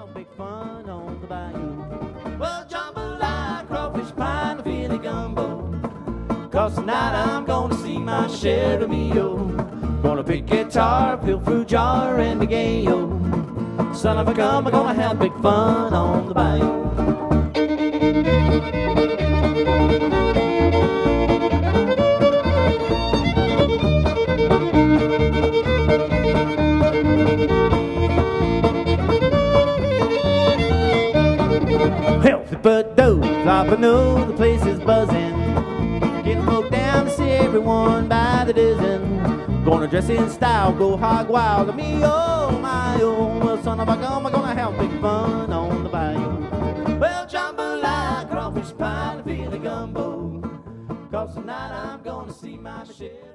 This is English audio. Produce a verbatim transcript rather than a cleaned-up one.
have big fun on the bayou. Well, jambalaya, crawfish pie, and Philly gumbo. Cause tonight I'm gonna see my share of me-o. Gonna pick guitar, fill fruit jar, and the gay-o. Son of a gun, we're gonna have big fun on the bayou. Healthy but dope, I know the place is buzzing. Getting folk down to see everyone by the dozen. Gonna dress in style, go hog wild to me, oh my oh. Well, son of a gun, we're gonna have big fun on the bayou. Well, jambalaya, crawfish pie, and Philly gumbo. Cause tonight I'm gonna see my share.